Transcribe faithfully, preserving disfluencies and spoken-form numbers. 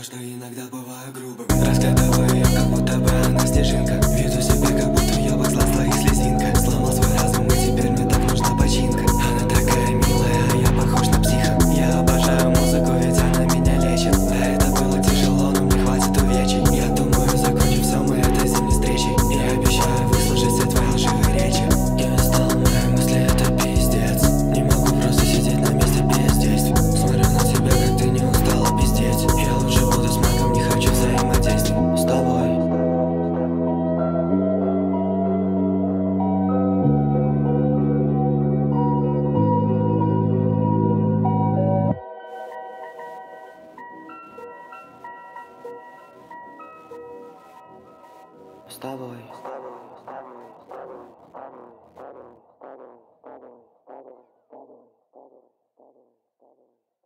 то, что иногда бываю грубым. Разглядываю ее, как будто бы она снежинка. Веду себя, как будто уебок с глаз твоих слезинка. Сломал свой разум, и теперь мне так нужна починка. Она такая милая, а я похож на психа. Я обожаю музыку, ведь она меня лечит. Да, это было тяжело, но мне хватит увечий. Я думаю, закончим все мы этой зимней встречей. Я обещаю выслушать все твои лживые речи. Я стал, мои мысли, это пиздец. Не могу просто сидеть на месте без действий. Смотрю на тебя, как ты не устала пиздеть. Я лучше буду с маком, не хочу взаимодействий с тобой. С тобой.